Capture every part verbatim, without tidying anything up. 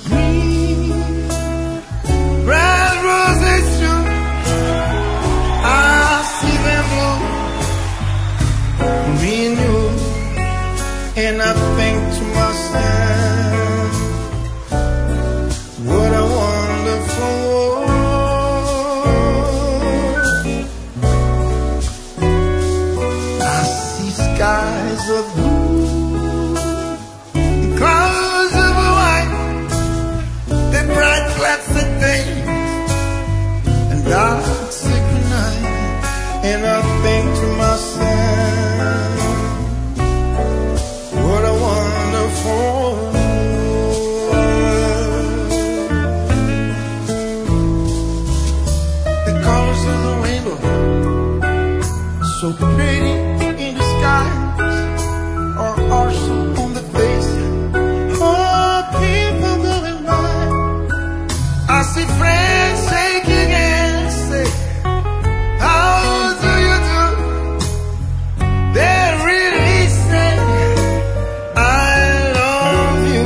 green, red roses too. I see them blue, green you, and I think to myself, what a wonderful world. I see skies of blue, clouds of white, the bright classic day, and dark secret night, and I think to myself, what a wonderful world. The colors of the rainbow, so pretty in the skies, are also on the face of people going by. I see friends shaking hands, say, how do you do? They really say, I love you.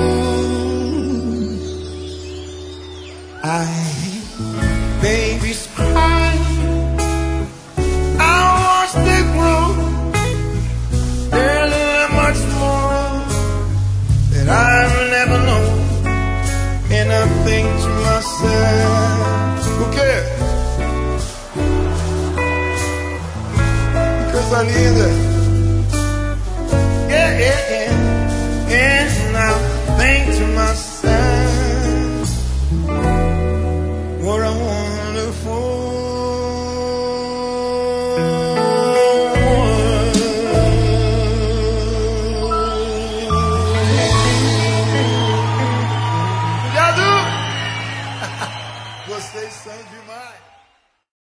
I hate babies crying, I watch them grow. They'll learn much more that I've never known. And I think to myself, who cares? Because I need that. Yeah, yeah, yeah. And I think to myself, what a wonderful world. Obrigado! Vocês são demais!